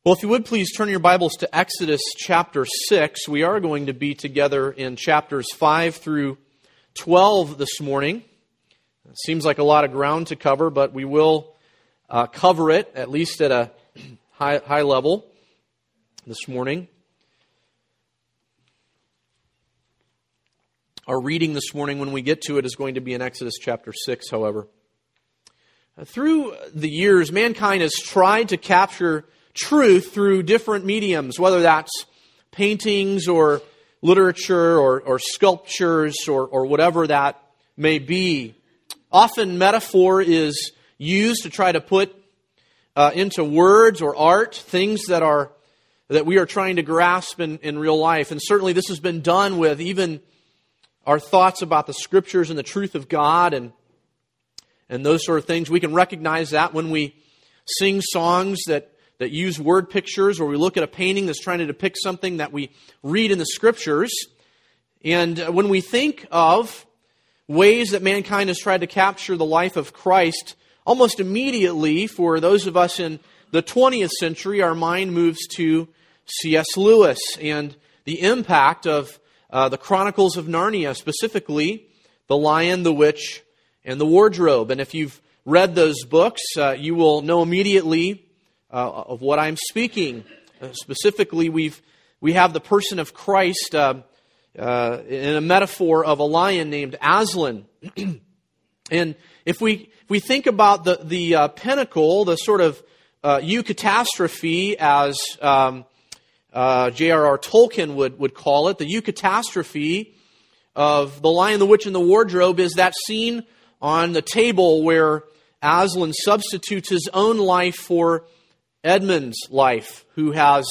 Well, if you would please turn your Bibles to Exodus chapter 6. We are going to be together in chapters 5 through 12 this morning. It seems like a lot of ground to cover, but we will cover it, at least at a high level this morning. Our reading this morning, when we get to it, is going to be in Exodus chapter 6, however. Through the years, mankind has tried to capture truth through different mediums, whether that's paintings or literature or sculptures or whatever that may be. Often metaphor is used to try to put into words or art things that we are trying to grasp in real life. And certainly this has been done with even our thoughts about the Scriptures and the truth of God and those sort of things. We can recognize that when we sing songs that use word pictures, or we look at a painting that's trying to depict something that we read in the Scriptures. And when we think of ways that mankind has tried to capture the life of Christ, almost immediately, for those of us in the 20th century, our mind moves to C.S. Lewis and the impact of the Chronicles of Narnia, specifically The Lion, the Witch, and the Wardrobe. And if you've read those books, you will know immediately of what I'm speaking. Specifically, we have the person of Christ in a metaphor of a lion named Aslan. And if we think about the pinnacle, the sort of eucatastrophe, as J.R.R. Tolkien would call it, the eucatastrophe of The Lion, the Witch, and the Wardrobe is that scene on the table where Aslan substitutes his own life for Edmund's life, who has,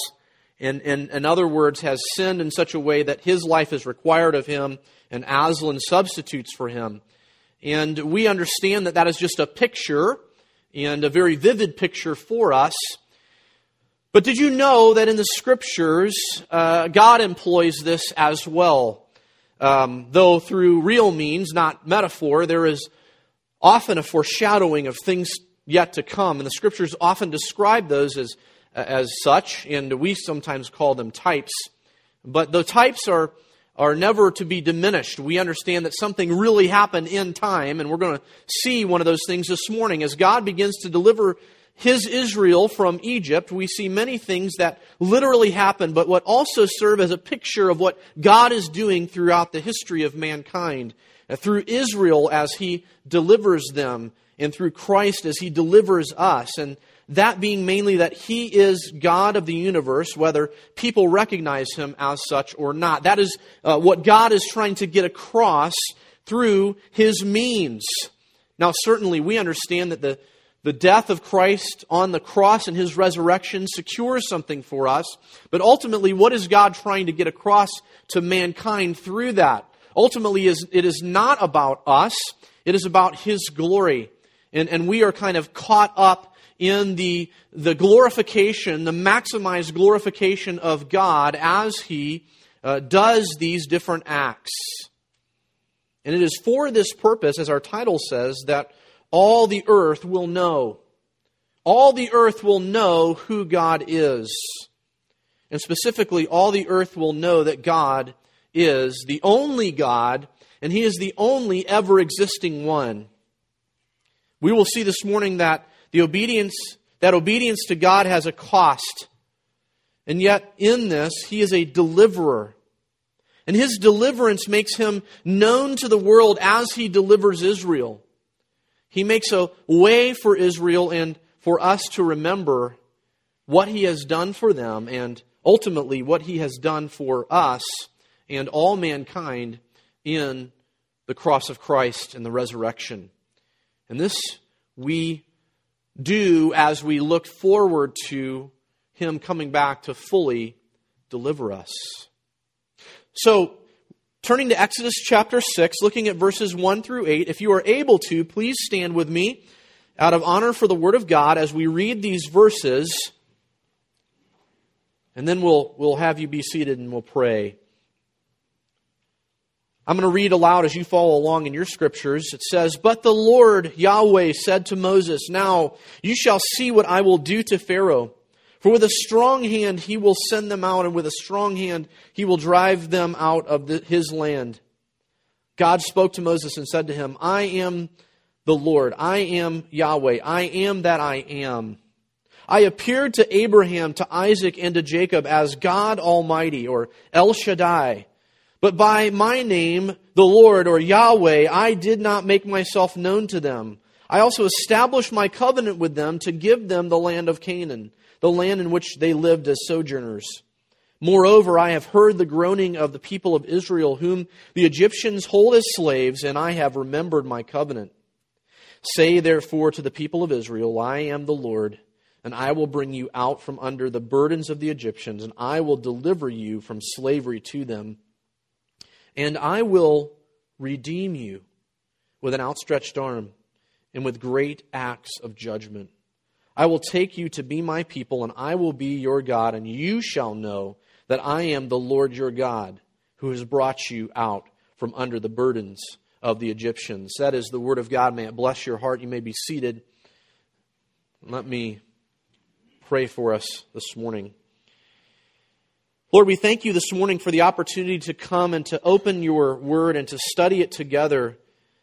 in other words, has sinned in such a way that his life is required of him, and Aslan substitutes for him. And we understand that is just a picture, and a very vivid picture for us. But did you know that in the Scriptures, God employs this as well? Though through real means, not metaphor, there is often a foreshadowing of things yet to come. And the Scriptures often describe those as such, and we sometimes call them types. But the types are never to be diminished. We understand that something really happened in time, and we're going to see one of those things this morning. As God begins to deliver His Israel from Egypt, we see many things that literally happen, but what also serve as a picture of what God is doing throughout the history of mankind, through Israel as He delivers them, and through Christ as He delivers us. And that being mainly that He is God of the universe, whether people recognize Him as such or not. That is what God is trying to get across through His means. Now, certainly we understand that the death of Christ on the cross and His resurrection secures something for us. But ultimately, what is God trying to get across to mankind through that? Ultimately, it is not about us. It is about His glory. And we are kind of caught up in the glorification, the maximized glorification of God as He does these different acts. And it is for this purpose, as our title says, that all the earth will know. All the earth will know who God is. And specifically, all the earth will know that God is the only God, and He is the only ever-existing one. We will see this morning that obedience to God has a cost. And yet, in this, He is a deliverer. And His deliverance makes Him known to the world as He delivers Israel. He makes a way for Israel and for us to remember what He has done for them, and ultimately what He has done for us and all mankind in the cross of Christ and the resurrection. And this we do as we look forward to Him coming back to fully deliver us. So, turning to Exodus chapter 6, looking at verses 1 through 8, if you are able to, please stand with me out of honor for the Word of God as we read these verses, and then we'll have you be seated and we'll pray. I'm going to read aloud as you follow along in your scriptures. It says, "But the Lord Yahweh said to Moses, 'Now you shall see what I will do to Pharaoh. For with a strong hand he will send them out, and with a strong hand he will drive them out of his land. God spoke to Moses and said to him, I am the Lord, I am Yahweh, I am that I am. I appeared to Abraham, to Isaac, and to Jacob as God Almighty, or El Shaddai. But by my name, the Lord, or Yahweh, I did not make myself known to them. I also established my covenant with them to give them the land of Canaan, the land in which they lived as sojourners. Moreover, I have heard the groaning of the people of Israel, whom the Egyptians hold as slaves, and I have remembered my covenant. Say therefore to the people of Israel, I am the Lord, and I will bring you out from under the burdens of the Egyptians, and I will deliver you from slavery to them. And I will redeem you with an outstretched arm and with great acts of judgment. I will take you to be my people, and I will be your God, and you shall know that I am the Lord your God, who has brought you out from under the burdens of the Egyptians. That is the word of God. May it bless your heart. You may be seated. Let me pray for us this morning. Lord, we thank you this morning for the opportunity to come and to open your word and to study it together.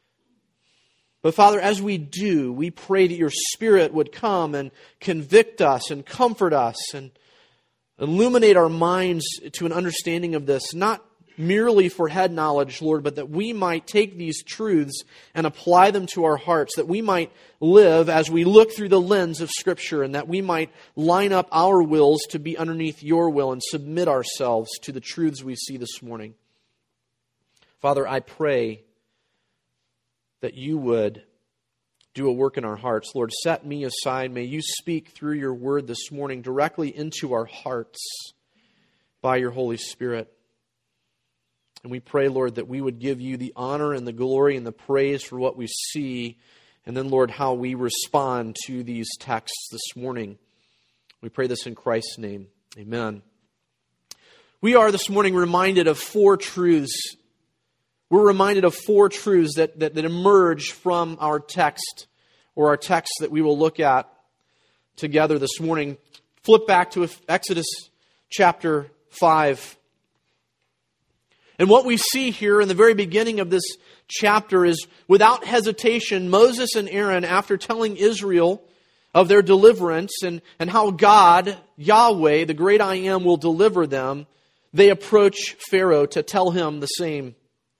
But Father, as we do, we pray that your Spirit would come and convict us and comfort us and illuminate our minds to an understanding of this, not merely for head knowledge, Lord, but that we might take these truths and apply them to our hearts, that we might live as we look through the lens of Scripture, and that we might line up our wills to be underneath your will and submit ourselves to the truths we see this morning. Father, I pray that you would do a work in our hearts. Lord, set me aside. May you speak through your word this morning directly into our hearts by your Holy Spirit. And we pray, Lord, that we would give you the honor and the glory and the praise for what we see, and then, Lord, how we respond to these texts this morning. We pray this in Christ's name. Amen. We are this morning reminded of four truths. We're reminded of four truths that emerge from our text, or our text that we will look at together this morning. Flip back to Exodus chapter 5. And what we see here in the very beginning of this chapter is, without hesitation, Moses and Aaron, after telling Israel of their deliverance and how God, Yahweh, the great I Am, will deliver them, they approach Pharaoh to tell him the same.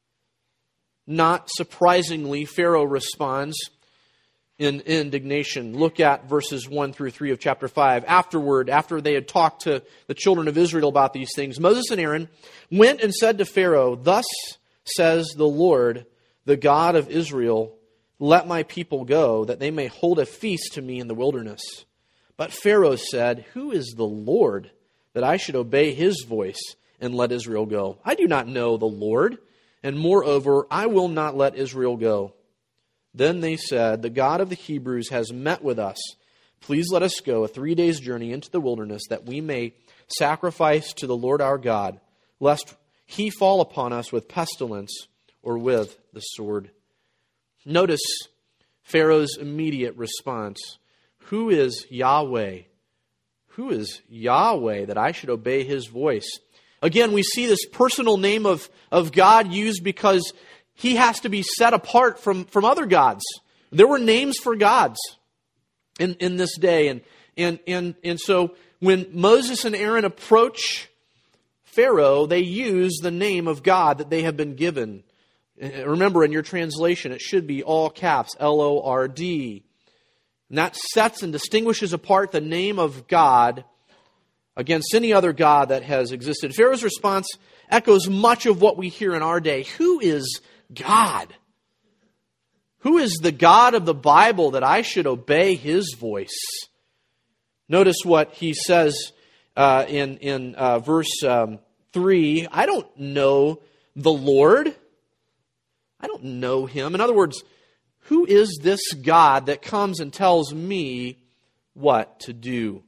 Not surprisingly, Pharaoh responds in indignation. Look at verses 1 through 3 of chapter 5. Afterward, after they had talked to the children of Israel about these things, Moses and Aaron went and said to Pharaoh, Thus says the Lord, the God of Israel, let my people go, that they may hold a feast to me in the wilderness. But Pharaoh said, Who is the Lord, that I should obey his voice and let Israel go? I do not know the Lord, and moreover, I will not let Israel go. Then they said, The God of the Hebrews has met with us. Please let us go a 3 days' journey into the wilderness, that we may sacrifice to the Lord our God, lest he fall upon us with pestilence or with the sword. Notice Pharaoh's immediate response. Who is Yahweh? Who is Yahweh, that I should obey his voice? Again, we see this personal name of God used because he has to be set apart from other gods. There were names for gods in this day. And so when Moses and Aaron approach Pharaoh, they use the name of God that they have been given. Remember, in your translation, it should be all caps, Lord. And that sets and distinguishes apart the name of God against any other god that has existed. Pharaoh's response echoes much of what we hear in our day. Who is God? Who is the God of the Bible that I should obey his voice? Notice what he says in verse 3. I don't know the Lord. I don't know him. In other words, who is this God that comes and tells me what to do?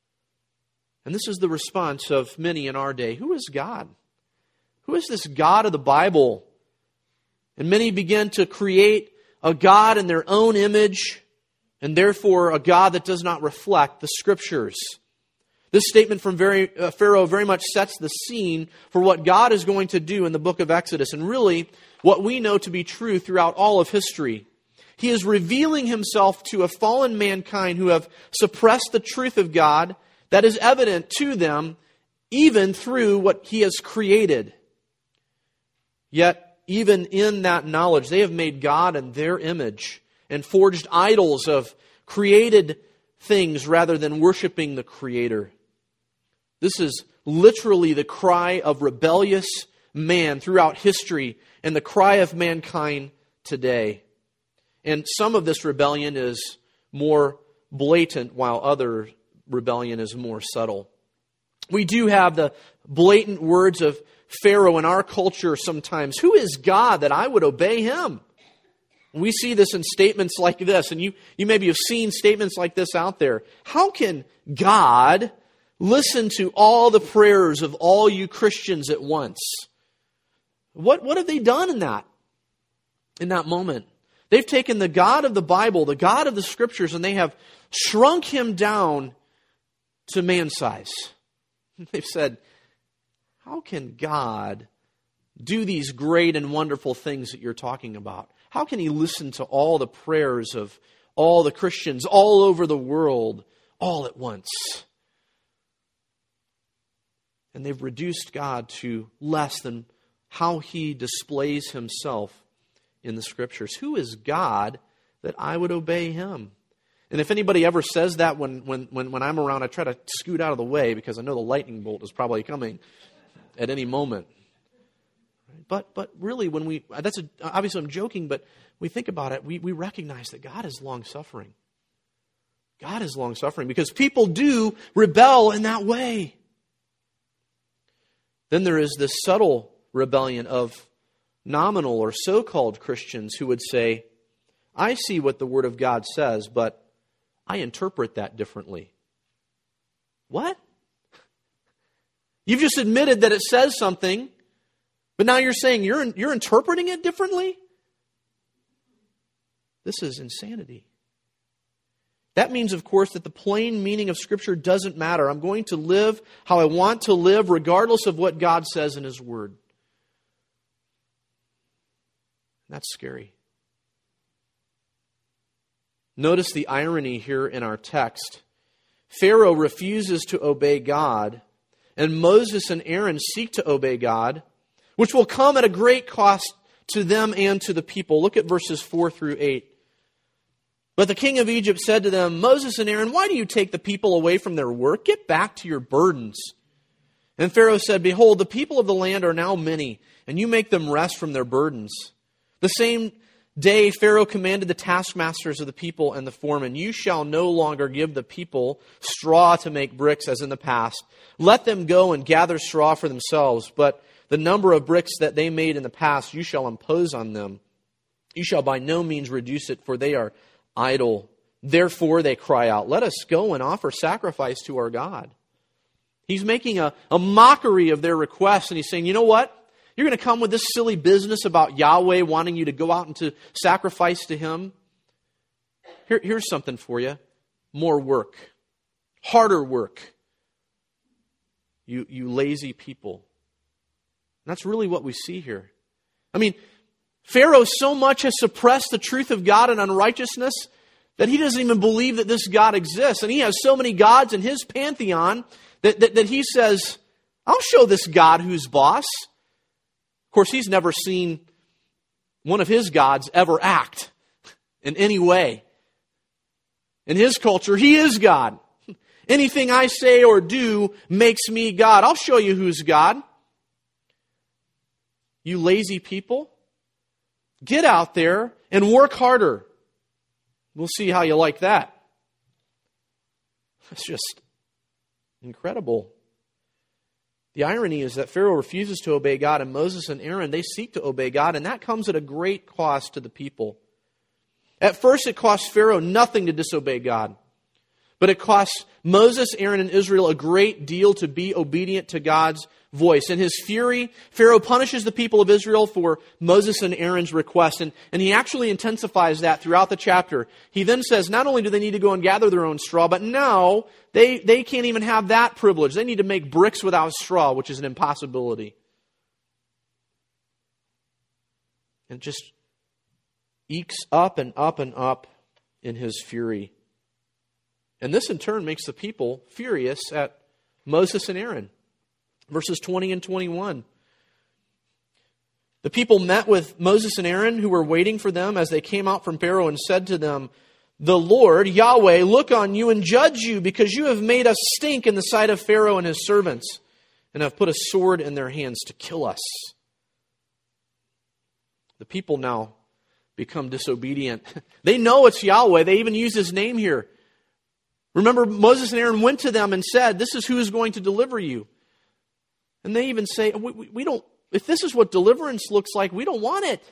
And this is the response of many in our day. Who is God? Who is this God of the Bible? And many begin to create a God in their own image, and therefore a God that does not reflect the Scriptures. This statement from Pharaoh very much sets the scene for what God is going to do in the book of Exodus, and really what we know to be true throughout all of history. He is revealing himself to a fallen mankind who have suppressed the truth of God that is evident to them even through what he has created. Yet, even in that knowledge, they have made God in their image and forged idols of created things rather than worshiping the Creator. This is literally the cry of rebellious man throughout history and the cry of mankind today. And some of this rebellion is more blatant, while other rebellion is more subtle. We do have the blatant words of Pharaoh in our culture sometimes. Who is God that I would obey him? We see this in statements like this, and you maybe have seen statements like this out there. How can God listen to all the prayers of all you Christians at once? What have they done in that moment? They've taken the God of the Bible, the God of the Scriptures, and they have shrunk him down to man size. They've said, how can God do these great and wonderful things that you're talking about? How can he listen to all the prayers of all the Christians all over the world all at once? And they've reduced God to less than how he displays himself in the Scriptures. Who is God that I would obey him? And if anybody ever says that when I'm around, I try to scoot out of the way because I know the lightning bolt is probably coming at any moment. But really, obviously I'm joking, but we think about it, we recognize that God is long-suffering. God is long-suffering because people do rebel in that way. Then there is this subtle rebellion of nominal or so-called Christians who would say, I see what the Word of God says, but I interpret that differently. What? You've just admitted that it says something, but now you're saying you're interpreting it differently? This is insanity. That means, of course, that the plain meaning of Scripture doesn't matter. I'm going to live how I want to live, regardless of what God says in His Word. That's scary. Notice the irony here in our text. Pharaoh refuses to obey God, and Moses and Aaron seek to obey God, which will come at a great cost to them and to the people. Look at verses 4 through 8. But the king of Egypt said to them, Moses and Aaron, why do you take the people away from their work? Get back to your burdens. And Pharaoh said, Behold, the people of the land are now many, and you make them rest from their burdens. The same day Pharaoh commanded the taskmasters of the people and the foremen, You shall no longer give the people straw to make bricks as in the past. Let them go and gather straw for themselves, but the number of bricks that they made in the past you shall impose on them. You shall by no means reduce it, for they are idle. Therefore they cry out, Let us go and offer sacrifice to our God. He's making a mockery of their request, and he's saying, you know what? You're going to come with this silly business about Yahweh wanting you to go out and to sacrifice to Him? Here's something for you. More work. Harder work. You lazy people. And that's really what we see here. I mean, Pharaoh so much has suppressed the truth of God and unrighteousness that he doesn't even believe that this God exists. And he has so many gods in his pantheon that he says, I'll show this God who's boss. Of course, he's never seen one of his gods ever act in any way. In his culture, he is God. Anything I say or do makes me God. I'll show you who's God. You lazy people, get out there and work harder. We'll see how you like that. It's just incredible. The irony is that Pharaoh refuses to obey God, and Moses and Aaron, they seek to obey God, and that comes at a great cost to the people. At first, it costs Pharaoh nothing to disobey God, but it costs Moses, Aaron, and Israel a great deal to be obedient to God's voice. In his fury, Pharaoh punishes the people of Israel for Moses and Aaron's request. And he actually intensifies that throughout the chapter. He then says not only do they need to go and gather their own straw, but now they can't even have that privilege. They need to make bricks without straw, which is an impossibility. And just ekes up and up and up in his fury. And this in turn makes the people furious at Moses and Aaron. Verses 20 and 21. The people met with Moses and Aaron, who were waiting for them as they came out from Pharaoh, and said to them, "The Lord, Yahweh, look on you and judge you, because you have made us stink in the sight of Pharaoh and his servants, and have put a sword in their hands to kill us." The people now become disobedient. They know it's Yahweh. They even use his name here. Remember, Moses and Aaron went to them and said, "This is who is going to deliver you." And they even say, we don't, if this is what deliverance looks like, we don't want it.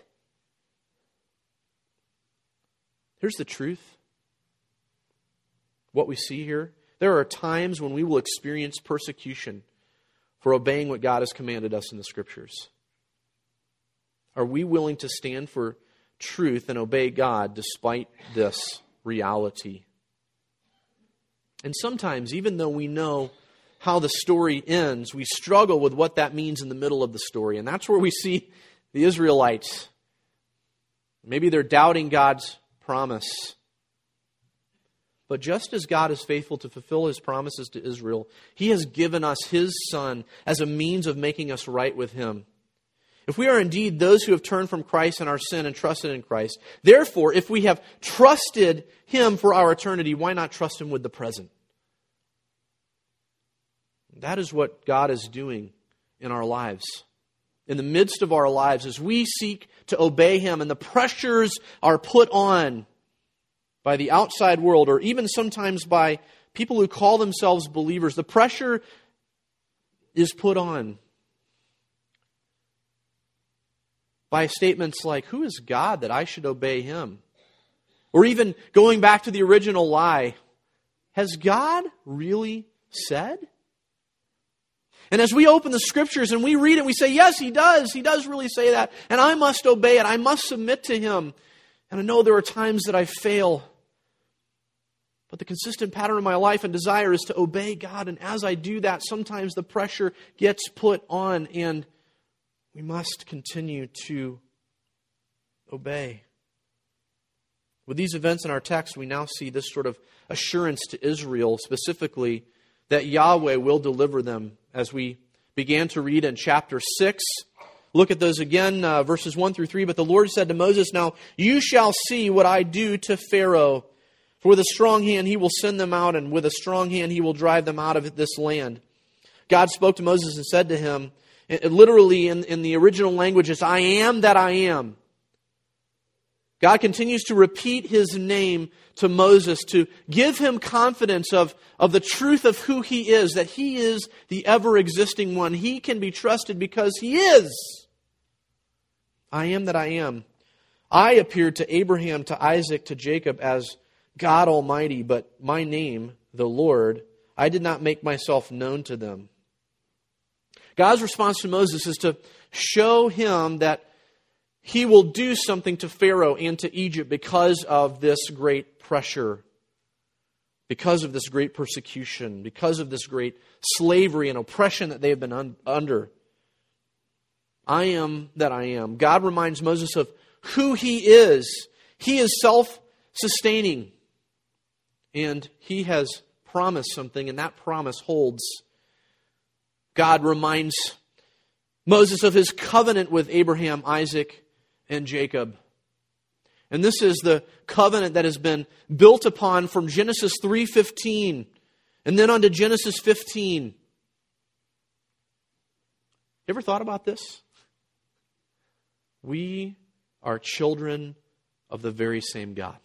Here's the truth. What we see here, there are times when we will experience persecution for obeying what God has commanded us in the Scriptures. Are we willing to stand for truth and obey God despite this reality? And sometimes, even though we know how the story ends, we struggle with what that means in the middle of the story. And that's where we see the Israelites. Maybe they're doubting God's promise. But just as God is faithful to fulfill his promises to Israel, he has given us his Son as a means of making us right with him. If we are indeed those who have turned from Christ and our sin and trusted in Christ, therefore, if we have trusted him for our eternity, why not trust him with the present? That is what God is doing in our lives. In the midst of our lives, as we seek to obey him and the pressures are put on by the outside world, or even sometimes by people who call themselves believers, the pressure is put on by statements like, "Who is God that I should obey him?" Or even going back to the original lie, "Has God really said?" And as we open the Scriptures and we read it, we say, yes, he does. He does really say that. And I must obey it. I must submit to him. And I know there are times that I fail. But the consistent pattern of my life and desire is to obey God. And as I do that, sometimes the pressure gets put on, and we must continue to obey. With these events in our text, we now see this sort of assurance to Israel, specifically that Yahweh will deliver them, as we began to read in chapter 6. Look at those again, verses 1 through 3. "But the Lord said to Moses, 'Now you shall see what I do to Pharaoh. For with a strong hand he will send them out, and with a strong hand he will drive them out of this land.' God spoke to Moses and said to him," literally in the original language, it's "I am that I am." God continues to repeat his name to Moses to give him confidence of the truth of who he is, that he is the ever-existing one. He can be trusted because he is. "I am that I am. I appeared to Abraham, to Isaac, to Jacob as God Almighty, but my name, the Lord, I did not make myself known to them." God's response to Moses is to show him that he will do something to Pharaoh and to Egypt because of this great pressure, because of this great persecution, because of this great slavery and oppression that they have been under. I am that I am. God reminds Moses of who he is. He is self-sustaining. And he has promised something, and that promise holds. God reminds Moses of his covenant with Abraham, Isaac, and Jacob. And this is the covenant that has been built upon from Genesis 3:15 and then on to Genesis 15. You ever thought about this? We are children of the very same God.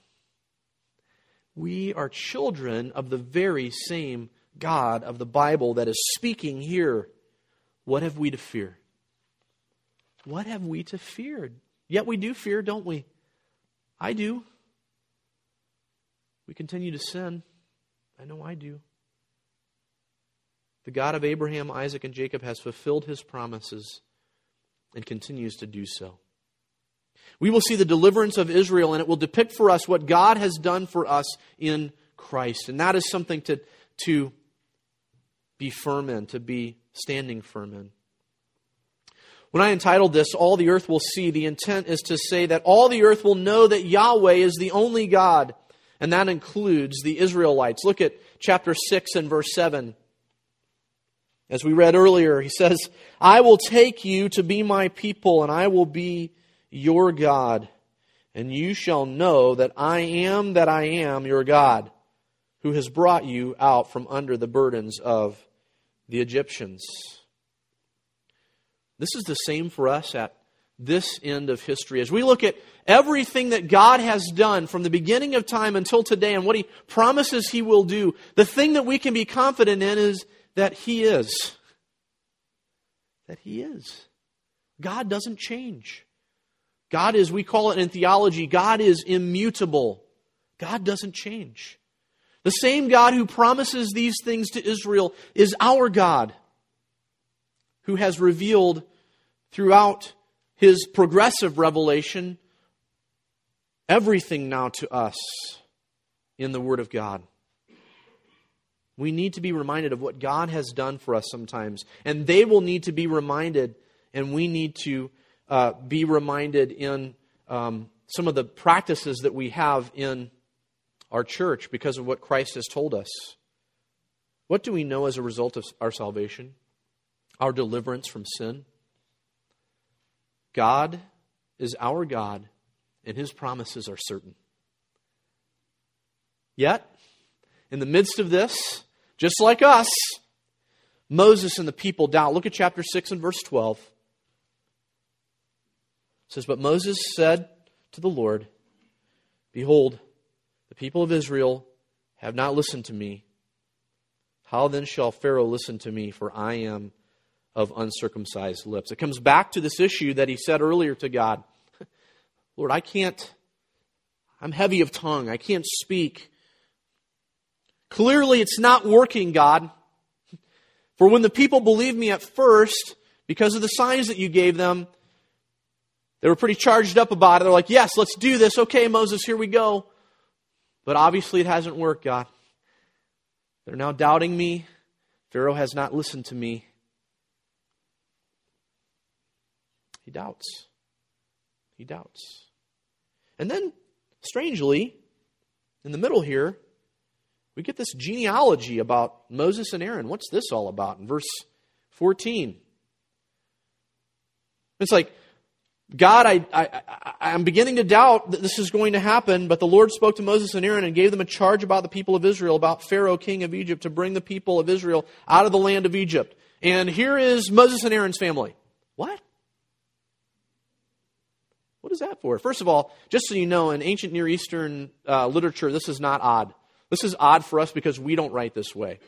We are children of the very same God of the Bible that is speaking here. What have we to fear? What have we to fear? Yet we do fear, don't we? I do. We continue to sin. I know I do. the God of Abraham, Isaac, and Jacob has fulfilled His promises and continues to do so. We will see the deliverance of Israel, and it will depict for us what God has done for us in Christ. And that is something to be firm in, to be standing firm in. When I entitled this, All the Earth Will See, the intent is to say that all the earth will know that Yahweh is the only God, and that includes the Israelites. Look at chapter 6 and verse 7. As we read earlier, he says, I will take you to be my people, and I will be your God, and you shall know that I am your God, who has brought you out from under the burdens of the Egyptians. This is the same for us at this end of history. As we look at everything that God has done from the beginning of time until today and what He promises He will do, the thing that we can be confident in is that He is. That He is. God doesn't change. God is, we call it in theology, God is immutable. God doesn't change. The same God who promises these things to Israel is our God, who has revealed throughout His progressive revelation everything now to us in the Word of God. We need to be reminded of what God has done for us sometimes, and they will need to be reminded, and we need to be reminded in some of the practices that we have in our church because of what Christ has told us. What do we know as a result of our salvation? Our deliverance from sin. God is our God, and His promises are certain. Yet, in the midst of this, just like us, Moses and the people doubt. Look at chapter 6 and verse 12. It says, But Moses said to the Lord, Behold, the people of Israel have not listened to me. How then shall Pharaoh listen to me, for I am of uncircumcised lips? It comes back to this issue that he said earlier to God. Lord, I'm heavy of tongue. I can't speak. Clearly it's not working, God. For when the people believed me at first, because of the signs that you gave them, they were pretty charged up about it. They're like, yes, let's do this. Okay, Moses, here we go. But obviously it hasn't worked, God. They're now doubting me. Pharaoh has not listened to me. He doubts. He doubts. And then, strangely, in the middle here, we get this genealogy about Moses and Aaron. What's this all about? In verse 14. It's like, God, I'm beginning to doubt that this is going to happen, but the Lord spoke to Moses and Aaron and gave them a charge about the people of Israel, about Pharaoh, king of Egypt, to bring the people of Israel out of the land of Egypt. And here is Moses and Aaron's family. What? What is that for? First of all, just so you know, in ancient Near Eastern literature, this is not odd. This is odd for us because we don't write this way.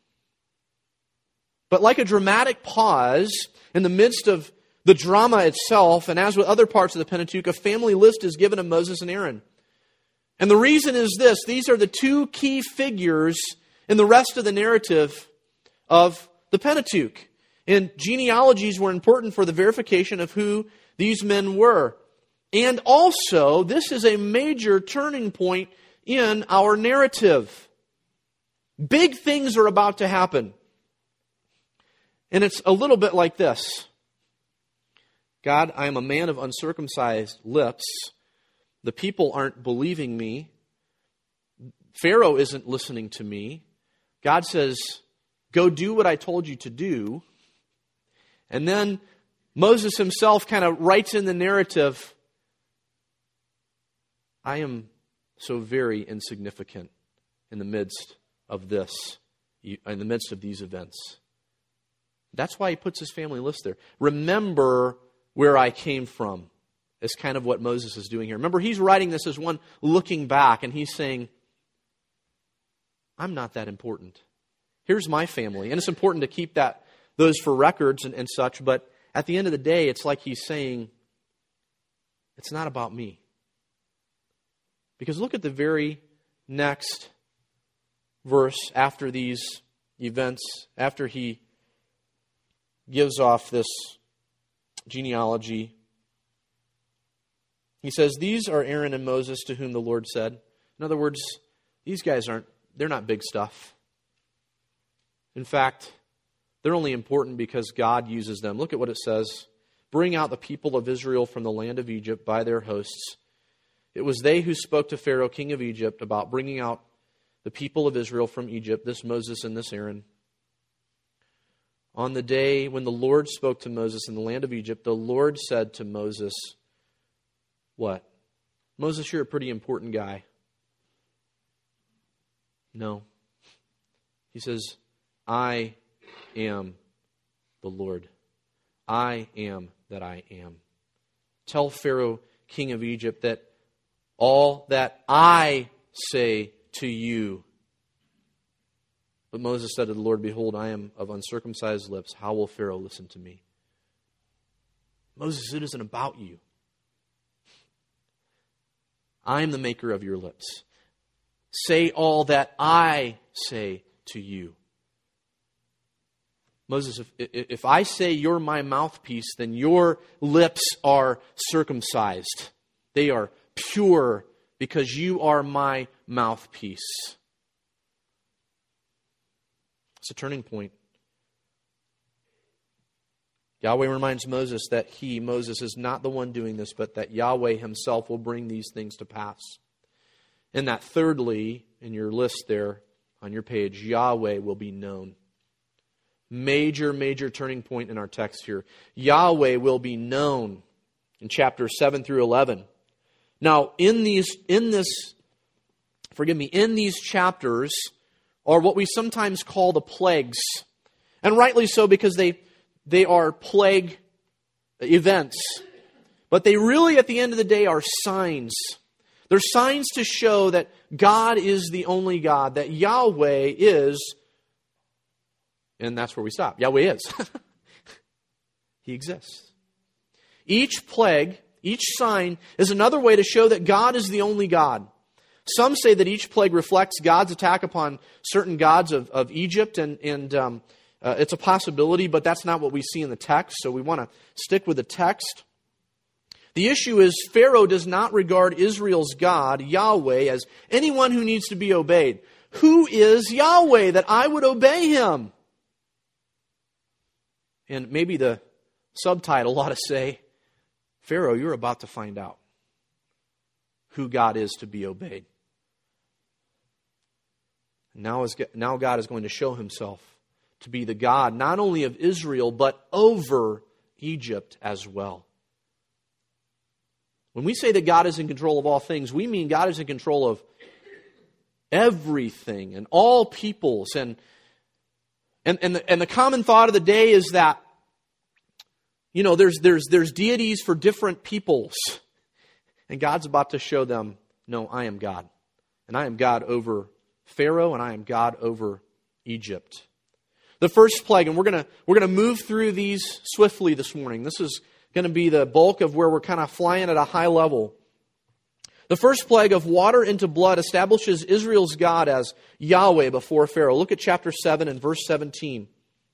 But like a dramatic pause in the midst of the drama itself, and as with other parts of the Pentateuch, a family list is given of Moses and Aaron. And the reason is this: these are the two key figures in the rest of the narrative of the Pentateuch. And genealogies were important for the verification of who these men were. And also, this is a major turning point in our narrative. Big things are about to happen. And it's a little bit like this. God, I am a man of uncircumcised lips. The people aren't believing me. Pharaoh isn't listening to me. God says, go do what I told you to do. And then Moses himself kind of writes in the narrative, I am so very insignificant in the midst of this, in the midst of these events. That's why he puts his family list there. Remember where I came from. Is kind of what Moses is doing here. Remember, he's writing this as one looking back, and he's saying, I'm not that important. Here's my family. And it's important to keep those for records and such, but at the end of the day, it's like he's saying, it's not about me. Because look at the very next verse after these events, after he gives off this genealogy, he says, "These are Aaron and Moses to whom the Lord said." In other words, these guys they're not big stuff. In fact, they're only important because God uses them. Look at what it says. "Bring out the people of Israel from the land of Egypt by their hosts. It was they who spoke to Pharaoh, king of Egypt, about bringing out the people of Israel from Egypt, this Moses and this Aaron. On the day when the Lord spoke to Moses in the land of Egypt, the Lord said to Moses," what? "Moses, you're a pretty important guy." No. He says, "I am the Lord. I am that I am. Tell Pharaoh, king of Egypt, that all that I say to you." But Moses said to the Lord, "Behold, I am of uncircumcised lips. How will Pharaoh listen to me?" Moses, it isn't about you. I am the maker of your lips. Say all that I say to you. Moses, if I say you're my mouthpiece, then your lips are circumcised. They are pure because you are my mouthpiece. It's a turning point. Yahweh reminds Moses that Moses, is not the one doing this, but that Yahweh himself will bring these things to pass. And that thirdly, in your list there on your page, Yahweh will be known. Major, major turning point in our text here. Yahweh will be known in chapters 7 through 11. Now, in these chapters are what we sometimes call the plagues. And rightly so, because they are plague events. But they really, at the end of the day, are signs. They're signs to show that God is the only God, that Yahweh is, and that's where we stop. Yahweh is. He exists. Each plague, each sign, is another way to show that God is the only God. Some say that each plague reflects God's attack upon certain gods of Egypt, and it's a possibility, but that's not what we see in the text, so we want to stick with the text. The issue is Pharaoh does not regard Israel's God, Yahweh, as anyone who needs to be obeyed. Who is Yahweh that I would obey him? And maybe the subtitle ought to say, Pharaoh, you're about to find out who God is to be obeyed. Now God is going to show himself to be the God not only of Israel, but over Egypt as well. When we say that God is in control of all things, we mean God is in control of everything and all peoples. And the common thought of the day is that, there's deities for different peoples. And God's about to show them, no, I am God. And I am God over Pharaoh, and I am God over Egypt. The first plague, and we're gonna move through these swiftly this morning. This is going to be the bulk of where we're kind of flying at a high level. The first plague of water into blood establishes Israel's God as Yahweh before Pharaoh. Look at chapter 7 and verse 17.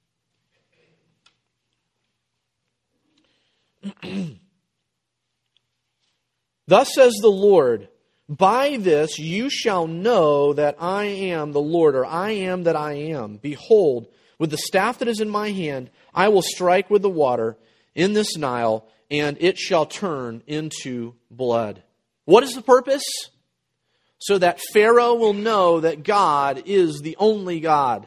Thus says the Lord, by this you shall know that I am the Lord, or I am that I am. Behold, with the staff that is in my hand, I will strike with the water in this Nile, and it shall turn into blood. What is the purpose? So that Pharaoh will know that God is the only God.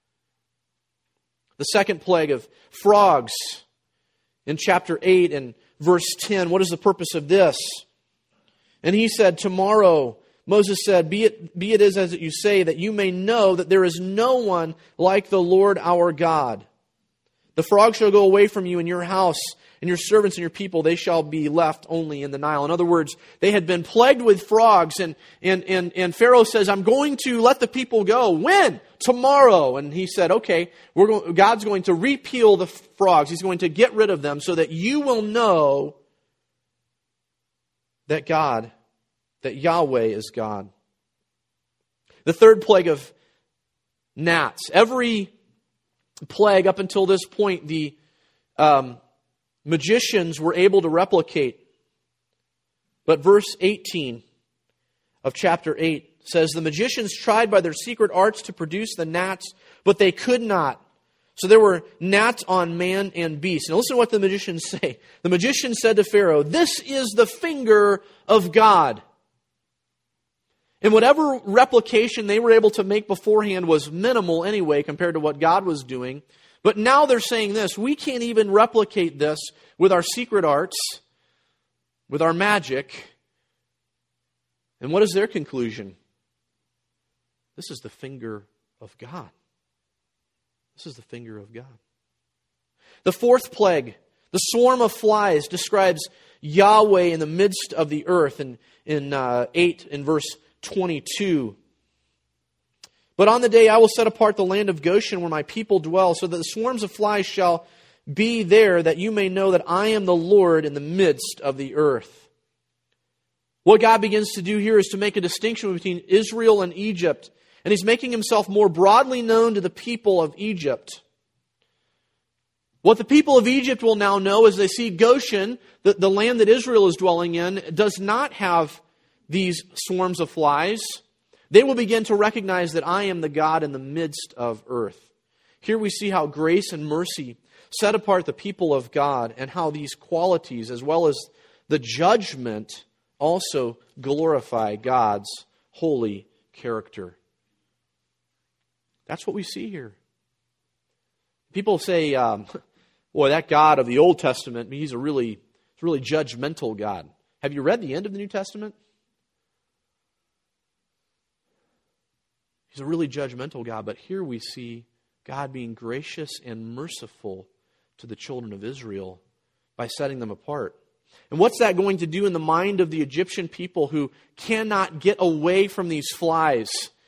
The second plague of frogs in chapter 8 and verse 10. What is the purpose of this? And he said, tomorrow, Moses said, be it as you say, that you may know that there is no one like the Lord our God. The frog shall go away from you in your house, and your servants and your people, they shall be left only in the Nile. In other words, they had been plagued with frogs, and Pharaoh says, I'm going to let the people go. When? Tomorrow. And he said, okay, God's going to repeal the frogs. He's going to get rid of them so that you will know that Yahweh is God. The third plague of gnats. Every plague up until this point, the magicians were able to replicate. But verse 18 of chapter 8 says, the magicians tried by their secret arts to produce the gnats, but they could not. So there were gnats on man and beast. Now listen to what the magicians say. The magician said to Pharaoh, this is the finger of God. And whatever replication they were able to make beforehand was minimal anyway compared to what God was doing. But now they're saying this, we can't even replicate this with our secret arts, with our magic. And what is their conclusion? This is the finger of God. This is the finger of God. The fourth plague, the swarm of flies, describes Yahweh in the midst of the earth in 8 in verse 22. But on the day I will set apart the land of Goshen where my people dwell, so that the swarms of flies shall be there, that you may know that I am the Lord in the midst of the earth. What God begins to do here is to make a distinction between Israel and Egypt. And He's making Himself more broadly known to the people of Egypt. What the people of Egypt will now know as they see Goshen, the land that Israel is dwelling in, does not have these swarms of flies. They will begin to recognize that I am the God in the midst of earth. Here we see how grace and mercy set apart the people of God, and how these qualities, as well as the judgment, also glorify God's holy character. That's what we see here. People say, boy, that God of the Old Testament, he's a really judgmental God. Have you read the end of the New Testament? He's a really judgmental God, but here we see God being gracious and merciful to the children of Israel by setting them apart. And what's that going to do in the mind of the Egyptian people who cannot get away from these flies?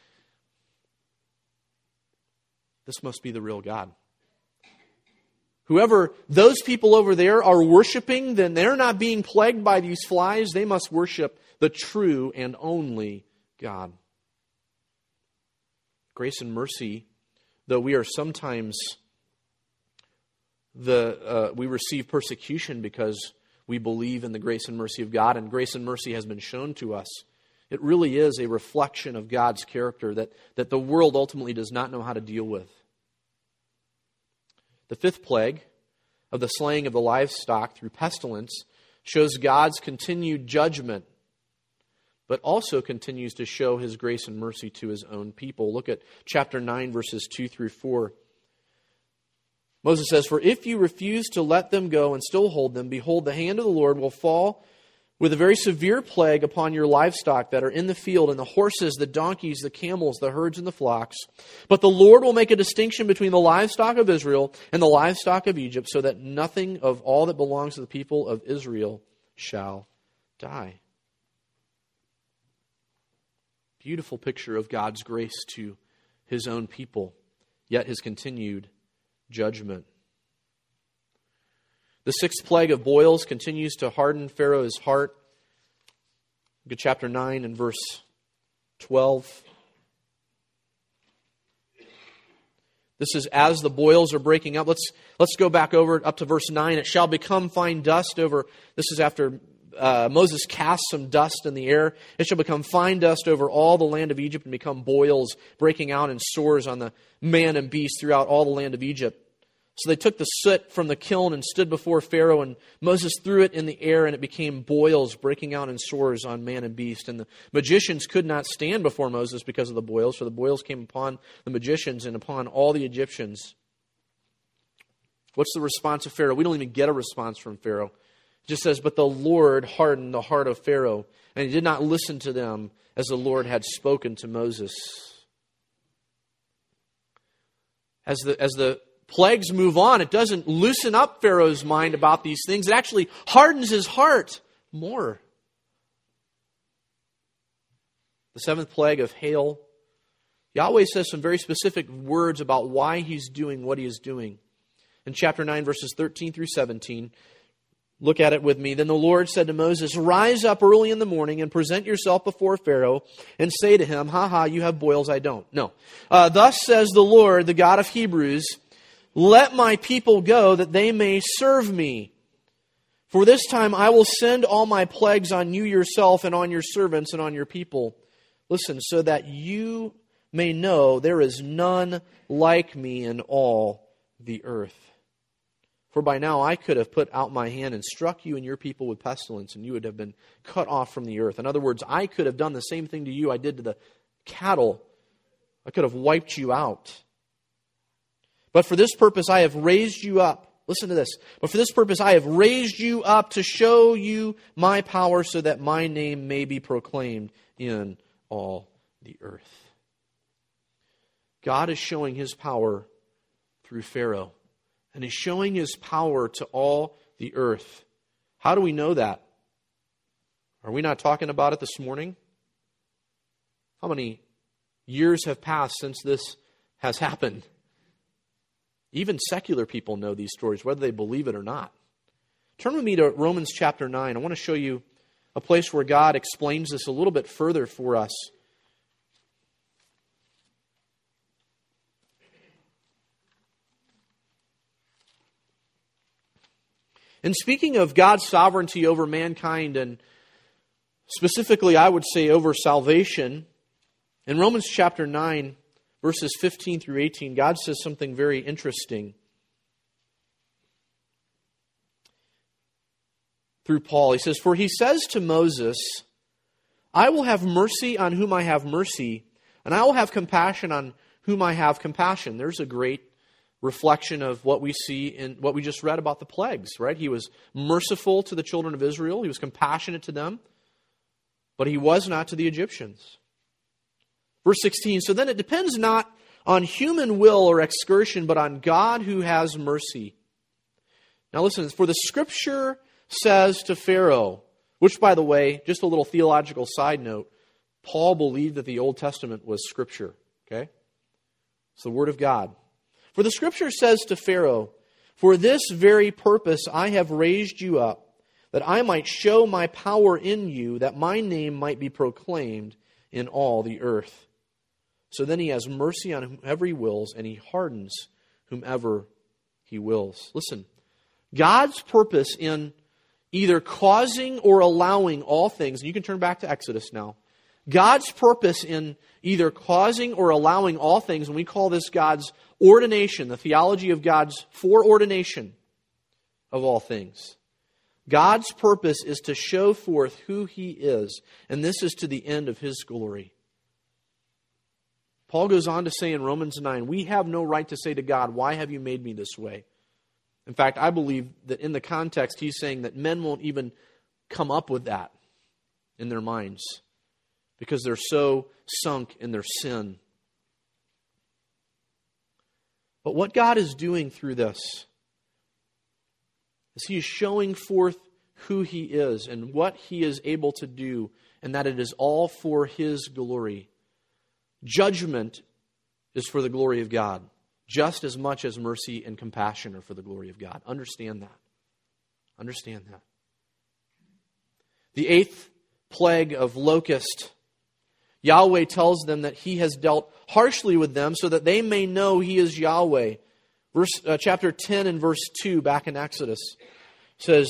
This must be the real God. Whoever those people over there are worshiping, then they're not being plagued by these flies. They must worship the true and only God. Grace and mercy, though we are sometimes we receive persecution because we believe in the grace and mercy of God, and grace and mercy has been shown to us. It really is a reflection of God's character that the world ultimately does not know how to deal with. The fifth plague of the slaying of the livestock through pestilence shows God's continued judgment, but also continues to show His grace and mercy to His own people. Look at chapter 9, verses 2 through 4. Moses says, for if you refuse to let them go and still hold them, behold, the hand of the Lord will fall with a very severe plague upon your livestock that are in the field, and the horses, the donkeys, the camels, the herds, and the flocks. But the Lord will make a distinction between the livestock of Israel and the livestock of Egypt, so that nothing of all that belongs to the people of Israel shall die. Beautiful picture of God's grace to His own people, yet His continued judgment. The sixth plague of boils continues to harden Pharaoh's heart. Look at chapter 9 and verse 12. This is as the boils are breaking up. Let's go back over up to verse 9. It shall become fine dust over. This is after Moses cast some dust in the air. It shall become fine dust over all the land of Egypt and become boils breaking out in sores on the man and beast throughout all the land of Egypt. So they took the soot from the kiln and stood before Pharaoh, and Moses threw it in the air, and it became boils breaking out in sores on man and beast. And the magicians could not stand before Moses because of the boils, for the boils came upon the magicians and upon all the Egyptians. What's the response of Pharaoh? We don't even get a response from Pharaoh. It just says, but the Lord hardened the heart of Pharaoh, and he did not listen to them as the Lord had spoken to Moses. As the plagues move on, it doesn't loosen up Pharaoh's mind about these things. It actually hardens his heart more. The seventh plague of hail. Yahweh says some very specific words about why He's doing what He is doing. In chapter 9, verses 13 through 17, Look at it with me. Then the Lord said to Moses, rise up early in the morning and present yourself before Pharaoh and say to him, you have boils, I don't. No. Thus says the Lord, the God of Hebrews, let my people go that they may serve me. For this time I will send all my plagues on you yourself and on your servants and on your people. Listen, so that you may know there is none like me in all the earth. For by now I could have put out my hand and struck you and your people with pestilence, and you would have been cut off from the earth. In other words, I could have done the same thing to you I did to the cattle. I could have wiped you out. But for this purpose I have raised you up. Listen to this. But for this purpose I have raised you up to show you my power so that my name may be proclaimed in all the earth. God is showing His power through Pharaoh. And He's showing His power to all the earth. How do we know that? Are we not talking about it this morning? How many years have passed since this has happened? Even secular people know these stories, whether they believe it or not. Turn with me to Romans chapter 9. I want to show you a place where God explains this a little bit further for us. And speaking of God's sovereignty over mankind, and specifically I would say over salvation, in Romans chapter 9, verses 15 through 18, God says something very interesting through Paul. He says, for he says to Moses, I will have mercy on whom I have mercy, and I will have compassion on whom I have compassion. There's a great reflection of what we see in what we just read about the plagues, right? He was merciful to the children of Israel. He was compassionate to them, but he was not to the Egyptians. Verse 16, so then it depends not on human will or excursion, but on God who has mercy. Now listen, for the Scripture says to Pharaoh, which, by the way, just a little theological side note, Paul believed that the Old Testament was Scripture, okay? It's the Word of God. For the Scripture says to Pharaoh, for this very purpose I have raised you up, that I might show my power in you, that my name might be proclaimed in all the earth. So then he has mercy on whomever he wills, and he hardens whomever he wills. Listen, God's purpose in either causing or allowing all things, and you can turn back to Exodus now. God's purpose in either causing or allowing all things, and we call this God's ordination, the theology of God's foreordination of all things. God's purpose is to show forth who He is, and this is to the end of His glory. Paul goes on to say in Romans 9, we have no right to say to God, why have you made me this way? In fact, I believe that in the context he's saying that men won't even come up with that in their minds because they're so sunk in their sin. But what God is doing through this is He is showing forth who He is and what He is able to do, and that it is all for His glory. Judgment is for the glory of God, just as much as mercy and compassion are for the glory of God. Understand that. Understand that. The 8th plague of locust, Yahweh tells them that He has dealt harshly with them so that they may know He is Yahweh. Chapter 10 and verse 2 back in Exodus says,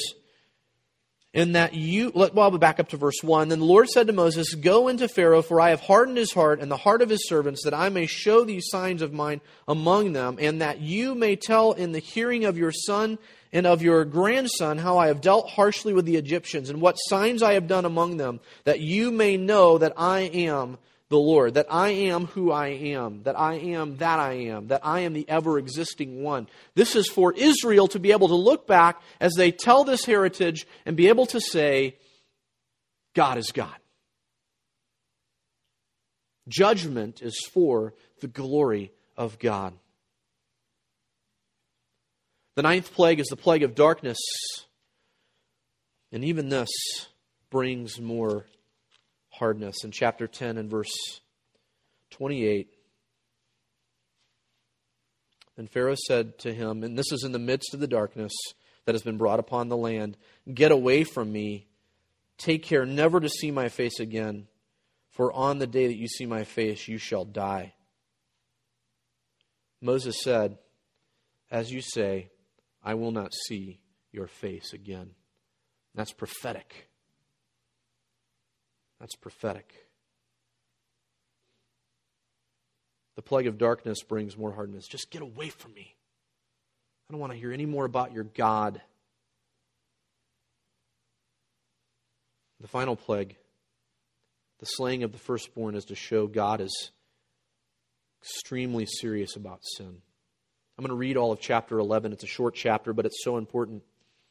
I'll back up to verse 1. Then the Lord said to Moses, go into Pharaoh, for I have hardened his heart and the heart of his servants, that I may show these signs of mine among them, and that you may tell in the hearing of your son and of your grandson how I have dealt harshly with the Egyptians, and what signs I have done among them, that you may know that I am the Lord, that I am who I am, that I am that I am, that I am the ever-existing one. This is for Israel to be able to look back as they tell this heritage and be able to say, God is God. Judgment is for the glory of God. The 9th plague is the plague of darkness, and even this brings more hardness. In chapter 10 and verse 28, and Pharaoh said to him, and this is in the midst of the darkness, that has been brought upon the land. Get away from me. Take care never to see my face again, for on the day that you see my face, you shall die." Moses said, "As you say, I will not see your face again." That's prophetic. That's prophetic. The plague of darkness brings more hardness. Just get away from me. I don't want to hear any more about your God. The final plague, the slaying of the firstborn, is to show God is extremely serious about sin. I'm going to read all of chapter 11. It's a short chapter, but it's so important.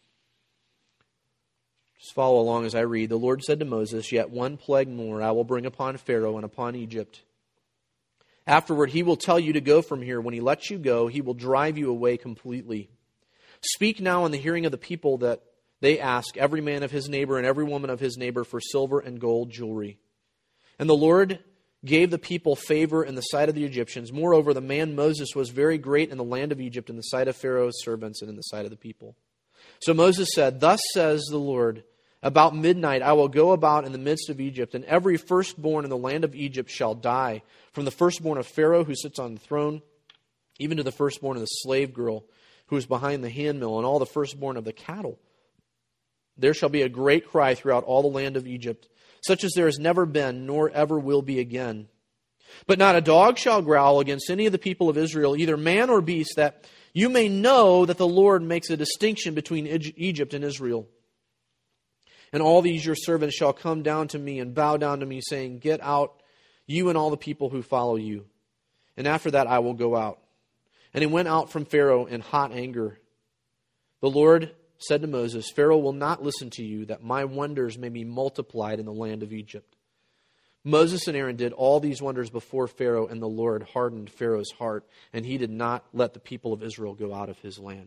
Just follow along as I read. "The Lord said to Moses, 'Yet one plague more I will bring upon Pharaoh and upon Egypt. Afterward, he will tell you to go from here. When he lets you go, he will drive you away completely. Speak now in the hearing of the people that they ask every man of his neighbor and every woman of his neighbor for silver and gold jewelry.' And the Lord gave the people favor in the sight of the Egyptians. Moreover, the man Moses was very great in the land of Egypt, in the sight of Pharaoh's servants and in the sight of the people. So Moses said, 'Thus says the Lord, about midnight I will go about in the midst of Egypt, and every firstborn in the land of Egypt shall die, from the firstborn of Pharaoh who sits on the throne, even to the firstborn of the slave girl who is behind the handmill, and all the firstborn of the cattle. There shall be a great cry throughout all the land of Egypt, such as there has never been, nor ever will be again. But not a dog shall growl against any of the people of Israel, either man or beast, that you may know that the Lord makes a distinction between Egypt and Israel. And all these your servants shall come down to me and bow down to me, saying, Get out, you and all the people who follow you. And after that I will go out.' And he went out from Pharaoh in hot anger. The Lord said to Moses, 'Pharaoh will not listen to you, that my wonders may be multiplied in the land of Egypt.' Moses and Aaron did all these wonders before Pharaoh, and the Lord hardened Pharaoh's heart, and he did not let the people of Israel go out of his land."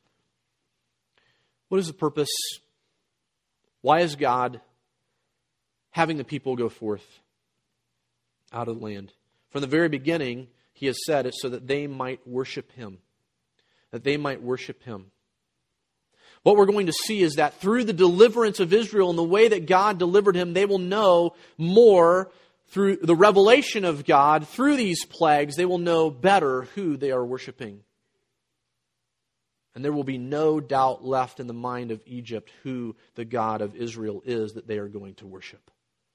What is the purpose? Why is God having the people go forth out of the land? From the very beginning, he has said it's so that they might worship him. That they might worship him. What we're going to see is that through the deliverance of Israel and the way that God delivered him, they will know more through the revelation of God. Through these plagues, they will know better who they are worshiping. And there will be no doubt left in the mind of Egypt who the God of Israel is that they are going to worship.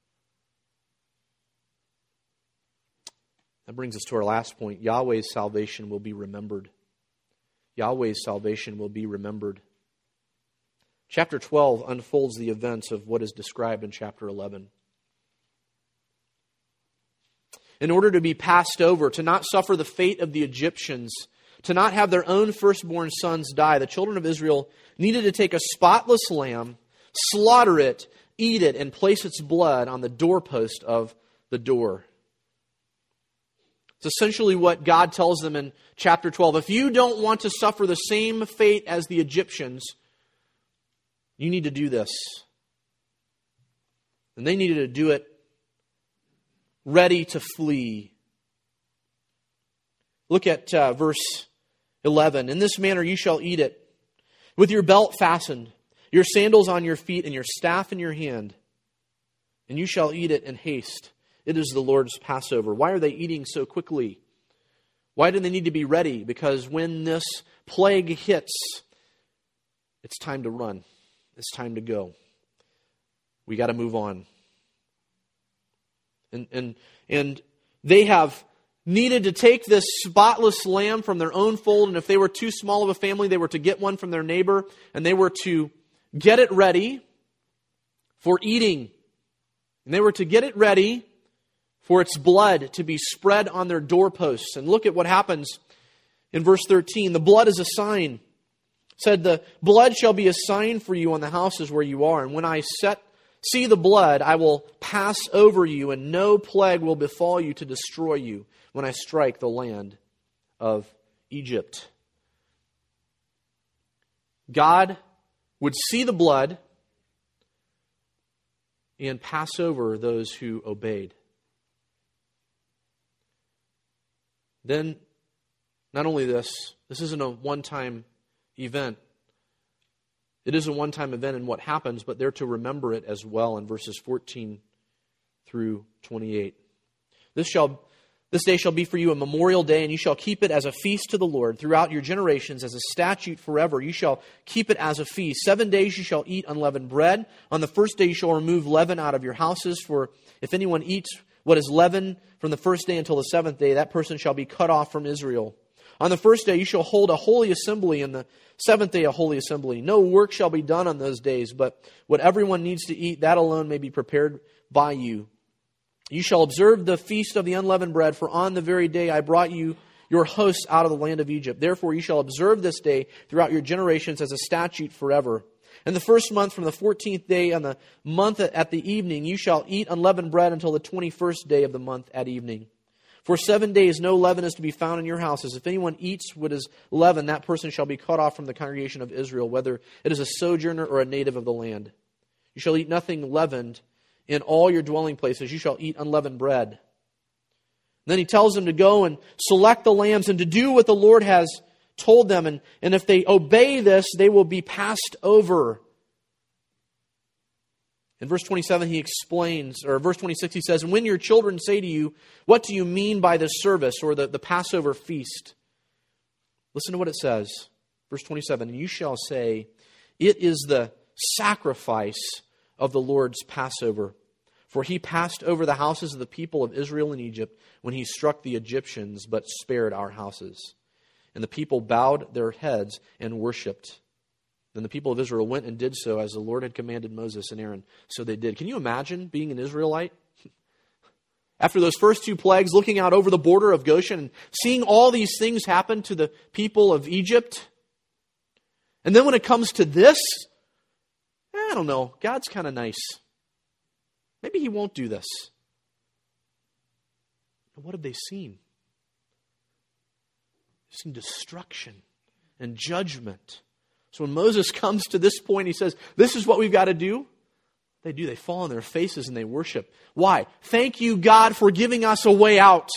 That brings us to our last point. Yahweh's salvation will be remembered. Yahweh's salvation will be remembered. Chapter 12 unfolds the events of what is described in chapter 11. In order to be passed over, to not suffer the fate of the Egyptians, to not have their own firstborn sons die, the children of Israel needed to take a spotless lamb, slaughter it, eat it, and place its blood on the doorpost of the door. It's essentially what God tells them in chapter 12. If you don't want to suffer the same fate as the Egyptians, you need to do this. And they needed to do it ready to flee. Look at verse 11. "In this manner you shall eat it, with your belt fastened, your sandals on your feet, and your staff in your hand. And you shall eat it in haste. It is the Lord's Passover." Why are they eating so quickly? Why do they need to be ready? Because when this plague hits, it's time to run. It's time to go. We got to move on. And they have needed to take this spotless lamb from their own fold, and if they were too small of a family, they were to get one from their neighbor, and they were to get it ready for eating. And they were to get it ready for its blood to be spread on their doorposts. And look at what happens in verse 13. "The blood is a sign." It said, "The blood shall be a sign for you on the houses where you are. And when I see the blood, I will pass over you, and no plague will befall you to destroy you when I strike the land of Egypt." God would see the blood and pass over those who obeyed. Then, not only this isn't a one-time event. It is a one-time event in what happens, but they're to remember it as well in verses 14 through 28. This day shall be for you a memorial day, and you shall keep it as a feast to the Lord throughout your generations, as a statute forever. You shall keep it as a feast. 7 days you shall eat unleavened bread. On the first day you shall remove leaven out of your houses, for if anyone eats what is leavened from the first day until the seventh day, that person shall be cut off from Israel. On the first day you shall hold a holy assembly, and the seventh day a holy assembly. No work shall be done on those days, but what everyone needs to eat, that alone may be prepared by you. You shall observe the feast of the unleavened bread, for on the very day I brought you your hosts out of the land of Egypt. Therefore you shall observe this day throughout your generations as a statute forever. In the first month, from the 14th day on the month at the evening, you shall eat unleavened bread until the 21st day of the month at evening. For 7 days no leaven is to be found in your houses. If anyone eats what is leavened, that person shall be cut off from the congregation of Israel, whether it is a sojourner or a native of the land. You shall eat nothing leavened in all your dwelling places. You shall eat unleavened bread. And then he tells them to go and select the lambs and to do what the Lord has told them. And if they obey this, they will be passed over. In verse 27 he explains, or verse 26 he says, and when your children say to you, what do you mean by this service or the Passover feast? Listen to what it says. Verse 27, and you shall say, it is the sacrifice of the Lord's Passover. For he passed over the houses of the people of Israel in Egypt when he struck the Egyptians, but spared our houses. And the people bowed their heads and worshipped. Then the people of Israel went and did so as the Lord had commanded Moses and Aaron. So they did. Can you imagine being an Israelite? After those first two plagues, looking out over the border of Goshen and seeing all these things happen to the people of Egypt. And then when it comes to this, I don't know, God's kind of nice. Maybe he won't do this. And what have they seen? They've seen destruction and judgment. So when Moses comes to this point, he says, this is what we've got to do. They do. They fall on their faces and they worship. Why? Thank you, God, for giving us a way out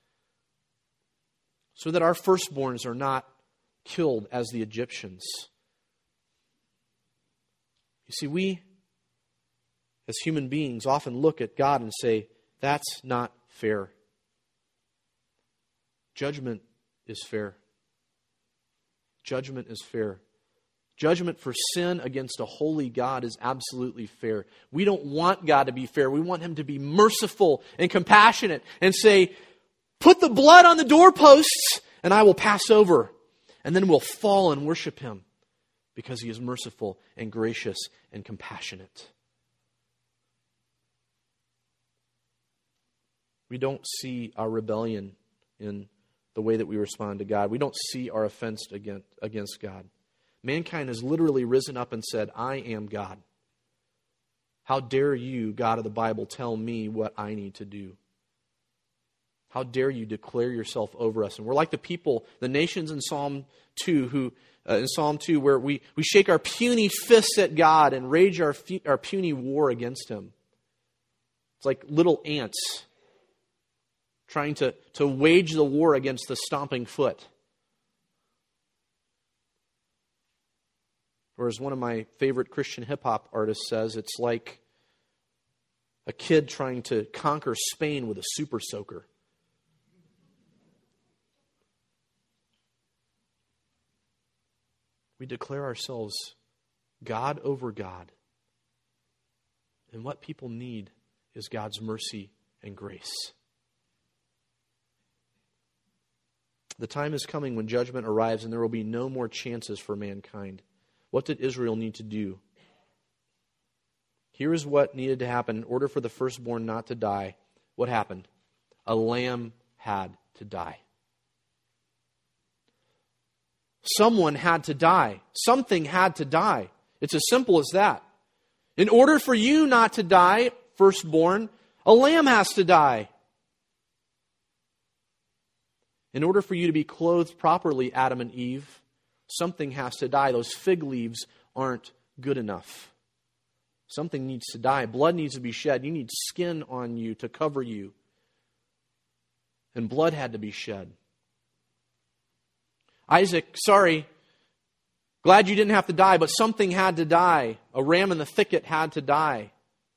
so that our firstborns are not killed as the Egyptians. You see, we, as human beings, often look at God and say, that's not fair. Judgment is fair. Judgment is fair. Judgment for sin against a holy God is absolutely fair. We don't want God to be fair. We want him to be merciful and compassionate and say, put the blood on the doorposts and I will pass over. And then we'll fall and worship him because he is merciful and gracious and compassionate. We don't see our rebellion in the way that we respond to God. We don't see our offense against God. Mankind has literally risen up and said, I am God. How dare you, God of the Bible, tell me what I need to do? How dare you declare yourself over us? And we're like the people, the nations in Psalm 2, where we shake our puny fists at God and rage our puny war against him. It's like little ants trying to wage the war against the stomping foot. Or as one of my favorite Christian hip-hop artists says, it's like a kid trying to conquer Spain with a super soaker. We declare ourselves God over God. And what people need is God's mercy and grace. The time is coming when judgment arrives and there will be no more chances for mankind. What did Israel need to do? Here is what needed to happen in order for the firstborn not to die. What happened? A lamb had to die. Someone had to die. Something had to die. It's as simple as that. In order for you not to die, firstborn, a lamb has to die. In order for you to be clothed properly, Adam and Eve, something has to die. Those fig leaves aren't good enough. Something needs to die. Blood needs to be shed. You need skin on you to cover you. And blood had to be shed. Glad you didn't have to die, but something had to die. A ram in the thicket had to die.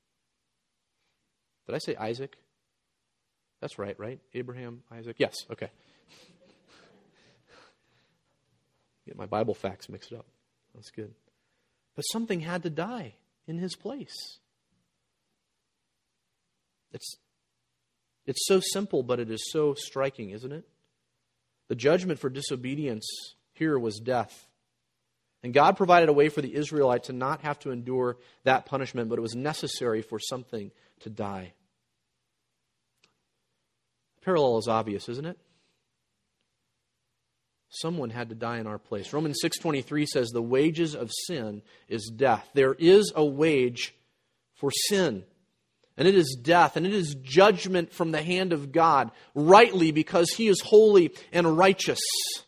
Did I say Isaac? That's right? Abraham, Isaac? Yes, okay. Get my Bible facts mixed up. That's good. But something had to die in his place. It's so simple, but it is so striking, isn't it? The judgment for disobedience here was death. And God provided a way for the Israelites to not have to endure that punishment, but it was necessary for something to die. The parallel is obvious, isn't it? Someone had to die in our place. Romans 6:23 says the wages of sin is death. There is a wage for sin. And it is death, and it is judgment from the hand of God, rightly because He is holy and righteous.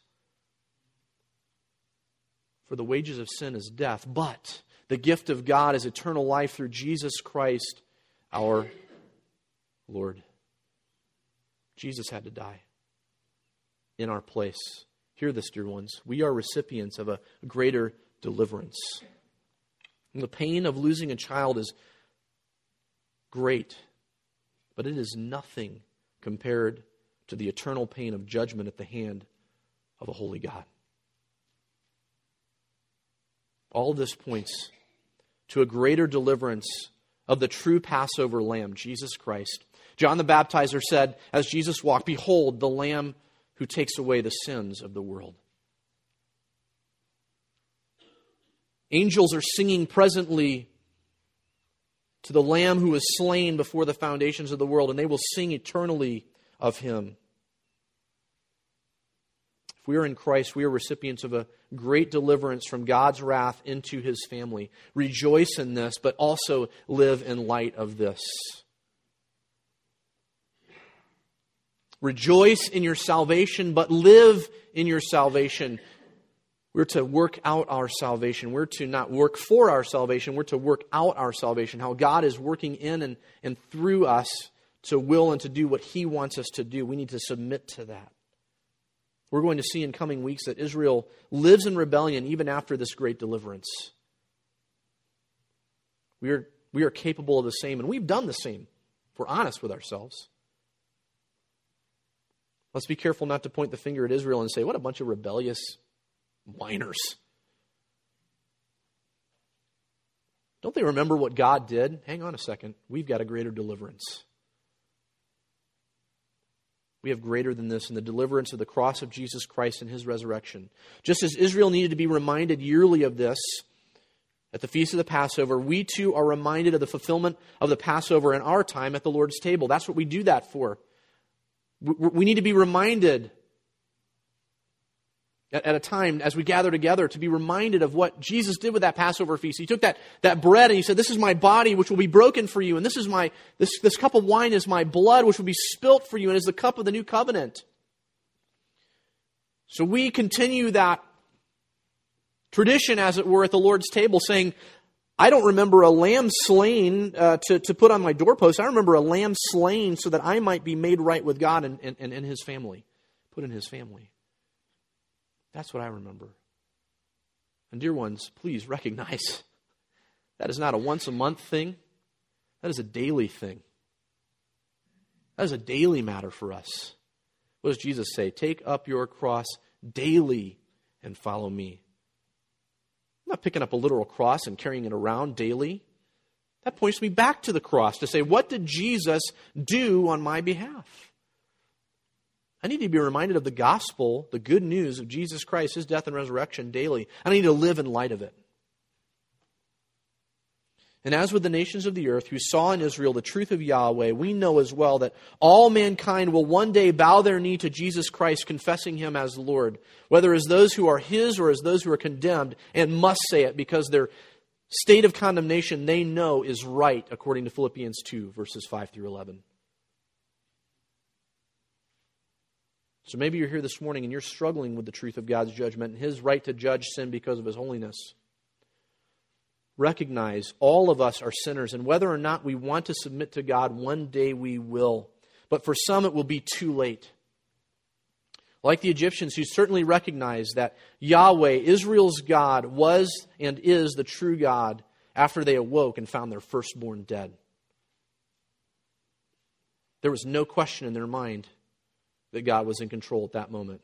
For the wages of sin is death, but the gift of God is eternal life through Jesus Christ our Lord. Jesus had to die in our place. Hear this, dear ones. We are recipients of a greater deliverance. And the pain of losing a child is great, but it is nothing compared to the eternal pain of judgment at the hand of a holy God. All of this points to a greater deliverance of the true Passover Lamb, Jesus Christ. John the Baptizer said, as Jesus walked, "Behold, the Lamb who takes away the sins of the world." Angels are singing presently to the Lamb who was slain before the foundations of the world, and they will sing eternally of Him. If we are in Christ, we are recipients of a great deliverance from God's wrath into His family. Rejoice in this, but also live in light of this. Rejoice in your salvation, but live in your salvation. We're to work out our salvation. We're to not work for our salvation. We're to work out our salvation. How God is working in and through us to will and to do what He wants us to do. We need to submit to that. We're going to see in coming weeks that Israel lives in rebellion even after this great deliverance. We are capable of the same, and we've done the same, if we're honest with ourselves. Let's be careful not to point the finger at Israel and say, what a bunch of rebellious whiners. Don't they remember what God did? Hang on a second. We've got a greater deliverance. We have greater than this in the deliverance of the cross of Jesus Christ and His resurrection. Just as Israel needed to be reminded yearly of this at the Feast of the Passover, we too are reminded of the fulfillment of the Passover in our time at the Lord's table. That's what we do that for. We need to be reminded at a time as we gather together to be reminded of what Jesus did with that Passover feast. He took that bread and He said, "This is my body which will be broken for you, and this is this cup of wine is my blood which will be spilt for you, and is the cup of the new covenant." So we continue that tradition, as it were, at the Lord's table, saying, I don't remember a lamb slain to put on my doorpost. I remember a lamb slain so that I might be made right with God and His family, put in His family. That's what I remember. And dear ones, please recognize that is not a once-a-month thing. That is a daily thing. That is a daily matter for us. What does Jesus say? Take up your cross daily and follow me. I'm not picking up a literal cross and carrying it around daily. That points me back to the cross to say, what did Jesus do on my behalf? I need to be reminded of the gospel, the good news of Jesus Christ, His death and resurrection daily. I need to live in light of it. And as with the nations of the earth who saw in Israel the truth of Yahweh, we know as well that all mankind will one day bow their knee to Jesus Christ, confessing Him as Lord, whether as those who are His or as those who are condemned, and must say it because their state of condemnation they know is right, according to Philippians 2, verses 5 through 11. So maybe you're here this morning and you're struggling with the truth of God's judgment and His right to judge sin because of His holiness. Recognize all of us are sinners, and whether or not we want to submit to God, one day we will. But for some, it will be too late. Like the Egyptians, who certainly recognized that Yahweh, Israel's God, was and is the true God after they awoke and found their firstborn dead. There was no question in their mind that God was in control at that moment.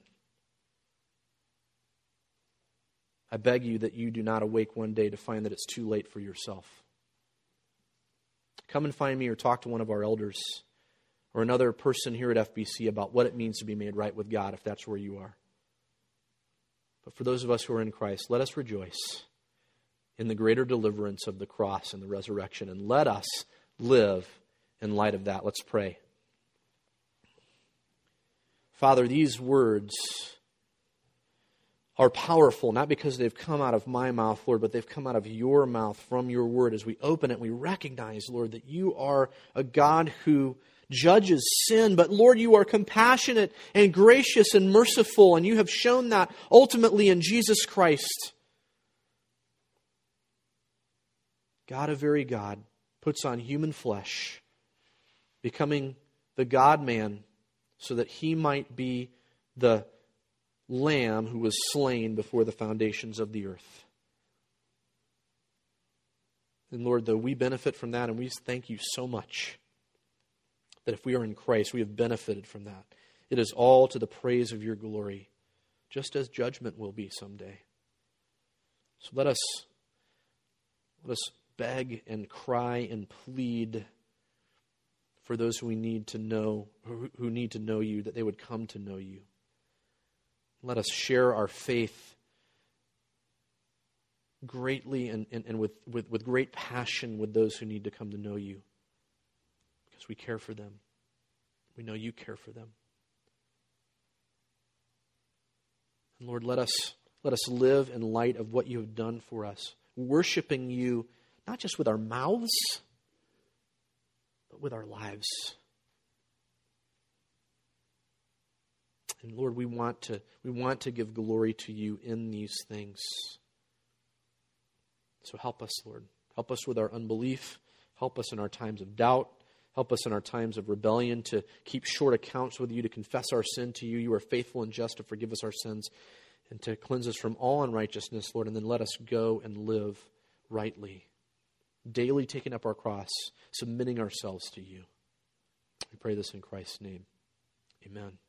I beg you that you do not awake one day to find that it's too late for yourself. Come and find me or talk to one of our elders or another person here at FBC about what it means to be made right with God, if that's where you are. But for those of us who are in Christ, let us rejoice in the greater deliverance of the cross and the resurrection, and let us live in light of that. Let's pray. Father, these words are powerful, not because they've come out of my mouth, Lord, but they've come out of your mouth from your word. As we open it, we recognize, Lord, that you are a God who judges sin, but Lord, you are compassionate and gracious and merciful, and you have shown that ultimately in Jesus Christ. God, a very God, puts on human flesh, becoming the God-man, so that he might be the Lamb who was slain before the foundations of the earth. And Lord, though we benefit from that, and we thank you so much that if we are in Christ, we have benefited from that. It is all to the praise of your glory, just as judgment will be someday. So let us beg and cry and plead for those who we need to know, who need to know you, that they would come to know you. Let us share our faith greatly and with great passion with those who need to come to know you, because we care for them. We know you care for them. And Lord, let us live in light of what you have done for us, worshiping you not just with our mouths, but with our lives. And Lord, we want to give glory to you in these things. So help us, Lord. Help us with our unbelief. Help us in our times of doubt. Help us in our times of rebellion to keep short accounts with you, to confess our sin to you. You are faithful and just to forgive us our sins and to cleanse us from all unrighteousness, Lord. And then let us go and live rightly, daily taking up our cross, submitting ourselves to you. We pray this in Christ's name. Amen.